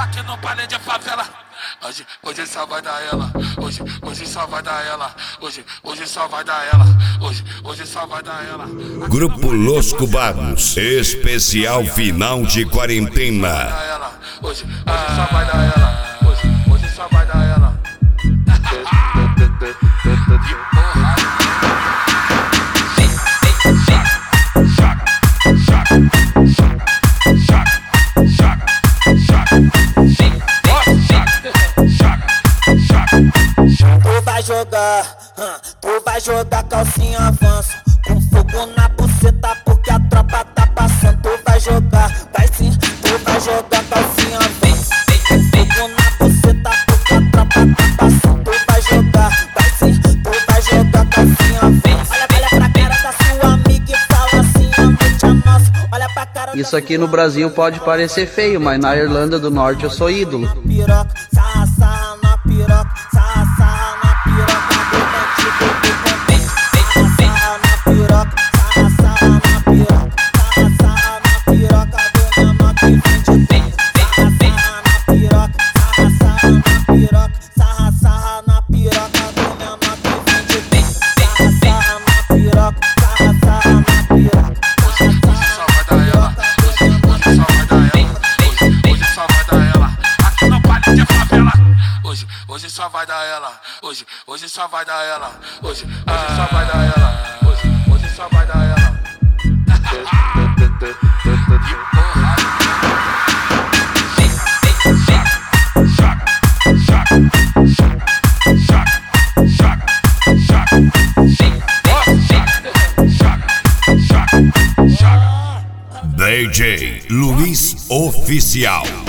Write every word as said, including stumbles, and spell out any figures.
aqui no baile de favela. Hoje, hoje só vai dar ela, hoje, hoje só vai dar ela, hoje, hoje só vai dar ela, hoje, hoje só vai dar ela. Grupo Los Cubanos, especial final de quarentena. Hoje, hoje só vai dar ela, hoje, hoje só vai dar ela. Tu vai jogar, hum, tu vai jogar calcinha avanço, com fogo na buceta porque a tropa tá passando. Tu vai jogar, vai sim, tu vai jogar calcinha avanço, com fogo na buceta porque a tropa tá passando. Tu vai jogar, vai sim, tu vai jogar calcinha avanço. Olha, olha pra cara da sua amiga e fala assim, a noite é nossa. Olha pra cara. Isso aqui no Brasil pode parecer feio, mas na Irlanda do Norte eu sou ídolo. Piroca, sarra, sarra na piroca, sarra, sarra na piroca do bandido do contente. Sarra, sarra na piroca, sarra, sarra na piroca, sarra, sarra na piroca do menor que vende bem. Sarra, sarra na piroca, sarra, sarra na piroca, sarra, sarra na piroca do menor que vende bem. Sarra, sarra na piroca, sarra, sarra na piroca. Hoje só vai dar ela, hoje, hoje só vai dar ela, hoje, hoje só vai dar ela, hoje, hoje só vai dar ela. D J Luiz Oficial.